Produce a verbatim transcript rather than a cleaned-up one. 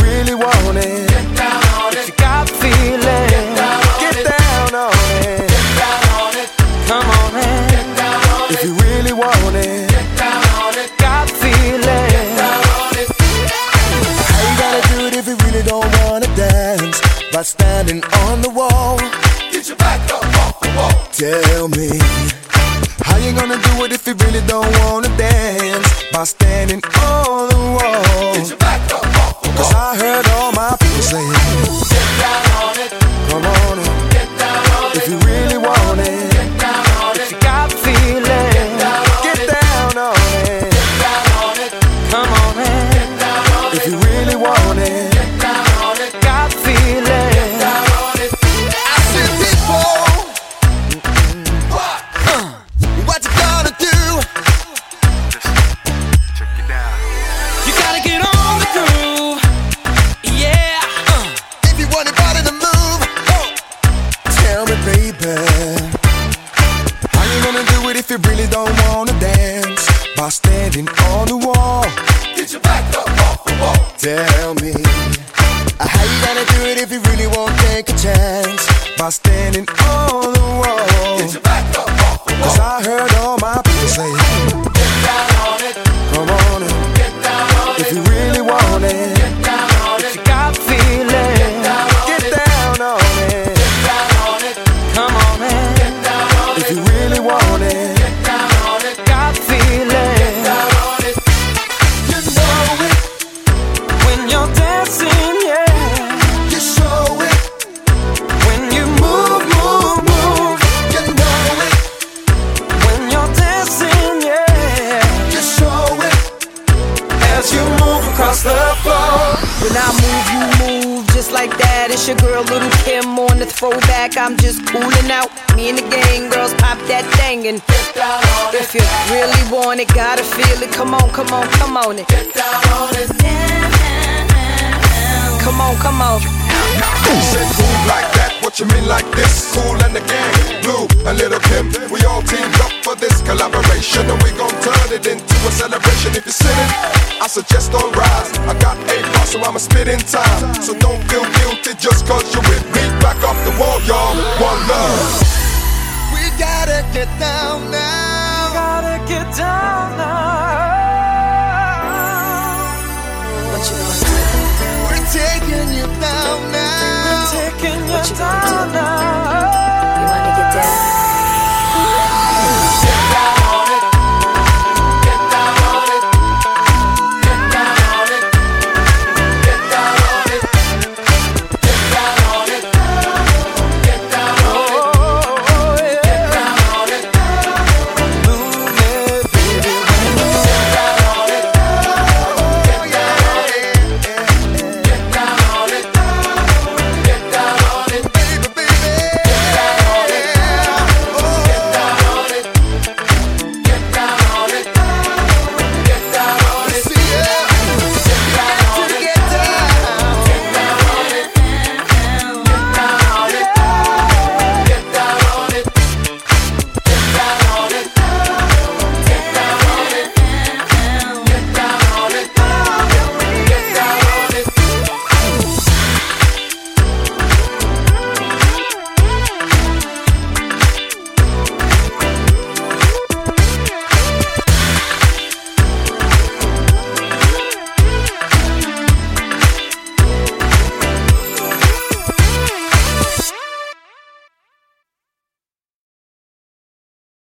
really want it, get down on it. If you got feeling, get down on it. Get down on it. Come on in. Get down on it. If you really want it, get down on it. Got feeling, get down on it. How you gotta do it if you really don't wanna dance? By standing on the wall. Get your back up off the wall. Tell me, how you gonna do it if you really don't wanna dance? By standing on the wall. Get your back up off the wall. Cause I heard all my people say, get down on it. Come on in. Get down on it. If you really want it, get down on it. If you got feeling, get down on it. Get down on it. Get down on it. Come on in. Get down on it. If you really want it, get down on it. Got feeling, get down on it. I see people. What? Uh, what you gonna do? Just check it out. You gotta get on the groove. Yeah. Uh. If you want your body to move, oh. Tell me, baby, how you gonna do it if you really don't wanna dance? By standing on the wall. Get your back up off the wall. Tell me, how you gonna do it if you really won't take a chance? By standing on the wall. Get your back up off the wall. Cause I heard all my people say, get down on it. Come on in. Get down on it. If you really want it, get down on it. If you got feeling, get down on get it. Down on it. Get down on it. Come on in. Get down on if it. You really want it, get down on it. Got feeling, get down on it. You know it when you're dancing, yeah. You show it when you move, move, move. You know it when you're dancing, yeah. You show it as you move across the floor. When I move, you move just like that. It's your girl, Little Kim, on the throwback. I'm just cooling out. Me and the gang girls pop that thing and get down on if you really want it, gotta feel it. Come on, come on, come on it. Get down on it. Come on, come on. Who said move like that? What you mean like this? Cool and the gang, Blue and Little Kim. We all teamed up for this collaboration, and we gon' turn it into a celebration. If you're sitting, I suggest don't rise. I got eight bars, so I'ma spit in time. So don't feel guilty just cause you're with me. Back off the wall, y'all. One love. We gotta get down now. Gotta get down now.